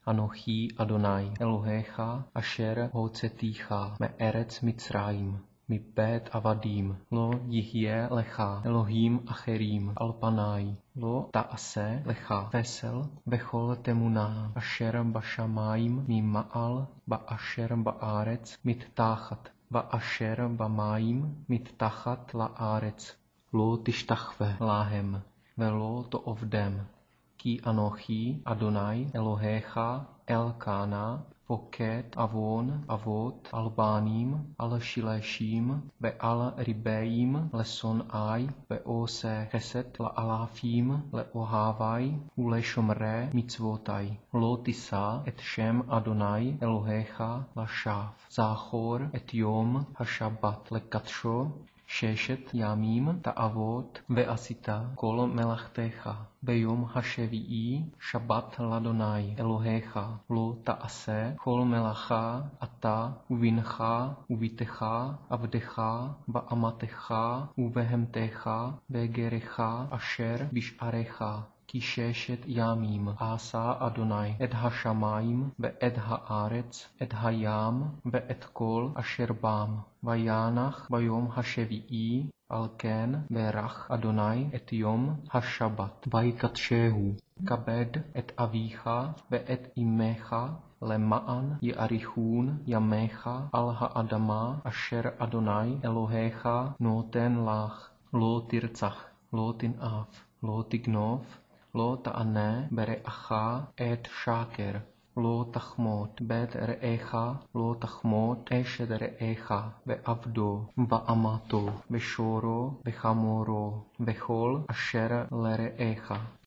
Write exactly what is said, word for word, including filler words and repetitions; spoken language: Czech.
Anochi Adonai Elohecha Asher Hotzeticha Me'eretz Mitzrayim Mibet Avadim Lo Yihye Lecha Elohim Acherim Alpanai Lo Ta'ase Lecha Vesel Bechol Temunah Asher Bashamayim Mima'al Ba'asher Ba'aretz Mittachat Ba'asher Ba'mayim Mittachat La'aretz Lo Tishtachve Lahem Velo To'ovdem Ki Anochi Adonai Elohecha Elkana Poket Avon Avot Albanim Al-Shileshim Be'al Ribeim Leson Ai Be'ose Chesed La'alafim Le'ohavai Uleshomre Mitzvotai Lo Tisa Et Shem Adonai Elohecha Lashaf Zachor Et Yom HaShabbat Lekatsho Sheshet Yamim Ta'avot Ve'asita Kol Melachtecha Beyom Hashevi'i Shabbat Ladonai Elohecha Lo Ta'ase Kol Melacha Ata Uvincha Uvitecha Avdecha Ba'amatecha Uvehemtecha Begerecha Asher Bish'arecha Kisheshet Yamim Asa Adonai Ed HaShamayim Ve'ed HaAretz Ed HaYam Ve'ed Kol Asher Bam Vayanach Bayom HaShevi'i Alken Berach Adonai Et Yom HaShabbat Vaikatshehu Kabed Et Avicha Ve'et Imecha Lema'an Ye'arichun Yamecha Al Ha'adama Asher Adonai Elohecha Noten Lach Lo Tirtzach Lo Tin'af Lo Tignov Lo Ta'aneh Bere'acha Et Shaker Lo Tachmot Bet Re'echa Lo Tachmot Eshed Re'echa Ve'avdo Va'amato Ve'shoro Ve'chamoro Ve'chol Asher Lere'echa